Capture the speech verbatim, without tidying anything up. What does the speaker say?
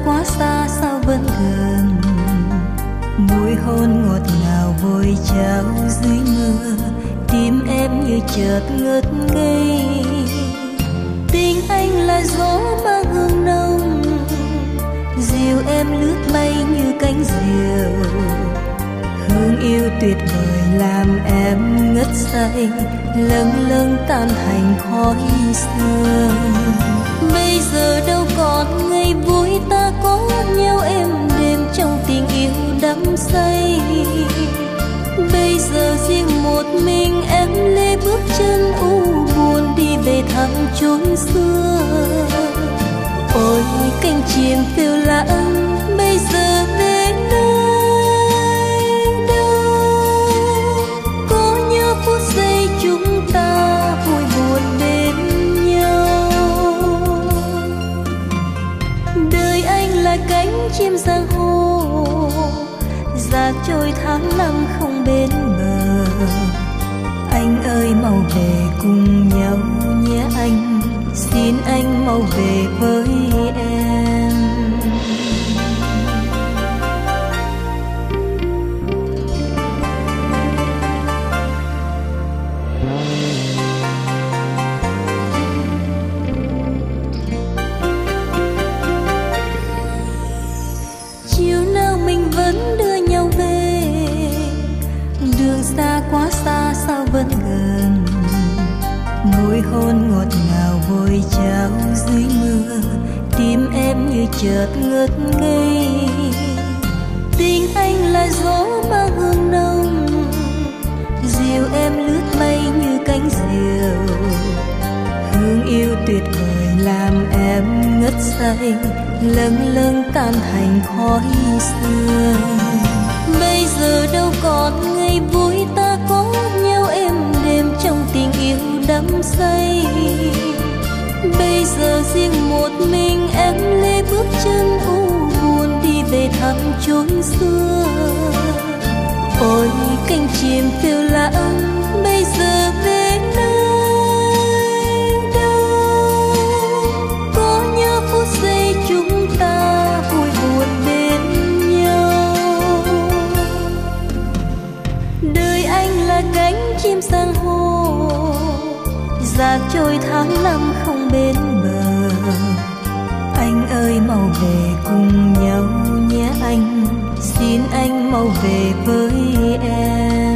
quá xa sao vẫn gần, mùi hôn ngọt ngào vội trao dưới mưa, tim em như chợt ngất ngây. Tình anh là gió mang hương nồng, dìu em lướt bay như cánh diều, hương yêu tuyệt vời làm em ngất say, lâng lâng tan thành khói sương. Bây giờ đâu còn ngày vui ta có nhau êm đêm trong tình yêu đắm say. Bây giờ riêng một mình em lê bước chân u buồn đi về thăm chốn xưa. Ôi cánh chim phiêu lãng bây giờ về nơi đâu, có nhớ phút giây chúng ta vui buồn bên nhau. Đời anh là cánh chim giang hồ, giạt trôi tháng năm không bên bờ. Anh ơi mau về cùng nhau nhé anh, xin anh mau về với em. Chiều nào mình vẫn đưa nhau về, đường xa quá xa sao vẫn gần, môi hôn ngọt ngào vội trao dưới mưa, tim em như chợt ngất ngây. Tình anh là gió mang hương nồng, dìu em lướt bay như cánh diều, hương yêu tuyệt vời làm em ngất say, lâng lâng tan thành khói sương. Bây giờ đâu còn ngày vui ta có nhau êm đêm trong tình yêu đắm say. Bây giờ riêng một mình em lê bước chân u buồn đi về thăm chốn xưa. Ôi cánh chim phiêu lãng bây giờ về nơi đâu, có nhớ phút giây chúng ta vui buồn bên nhau. Đời anh là cánh chim sang hồ, giạt trôi tháng năm không bên bờ. Anh ơi mau về cùng nhau nhé anh, xin anh mau về với em.